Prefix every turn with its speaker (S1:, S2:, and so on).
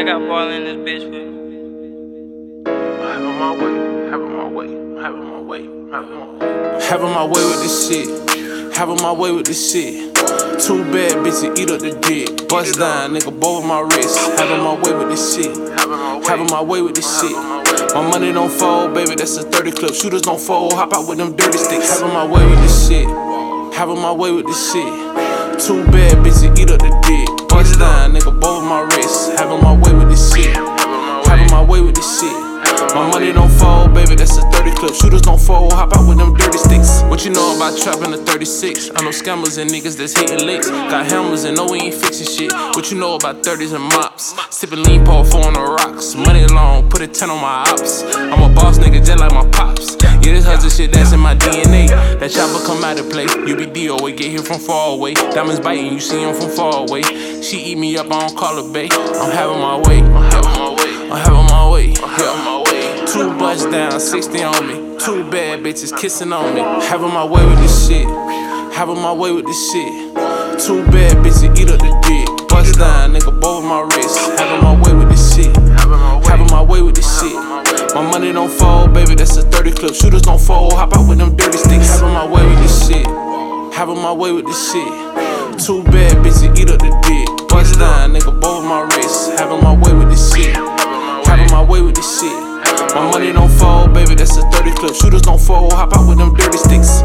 S1: got ball in this bitch with me.
S2: Having my way, having my way, having my way, having my way. Having my way with this shit, having my way with this shit. Two bad bitches eat up the dick. Bust down, nigga, both my wrist. Having my way with this shit, having my way with this shit. My money don't fold, baby, that's a 30 clip. Shooters don't fold, hop out with them dirty sticks. Having my way with this shit, having my way with this shit. Two bad bitches eat up the dick. Bust down, nigga, both my wrist. Having my way with this shit, having my way with this shit. My money don't fold, baby, that's a 30 clip. Shooters don't fold, hop out with them dirty sticks. What you know about trapping a 36? I know scammers and niggas that's hitting licks. Got hammers and know we ain't fixing shit. What you know about 30s and mops? Sipping lean, pour 4 on the rocks. Money long, put a 10 on my ops. I'm a boss nigga just like my pops. Yeah, this hustle shit that's in my DNA. That chopper come out of play. You be DOA, get here from far away. Diamonds biting, you see them from far away. She eat me up, I don't call her bae. I'm having my way, I'm having my way, I'm having my way, yeah. 2 bust down, 60 on me. 2 bad bitches kissing on me. Having my way with this shit, having my way with this shit. 2 bad bitches eat up the dick. Bust down, nigga, both my wrist. Having my way with this shit, having my way with this shit. My money don't fold, baby, that's a 30 clip. Shooters don't fold, hop out with them dirty sticks. Having my way with this shit, having my way with this shit. 2 bad bitches eat up the dick. Bust down, nigga, both my wrist. Having my way with this shit, having my way with this shit. My money don't fold, baby, that's a 30 clip. Shooters don't fold, hop out with them dirty sticks.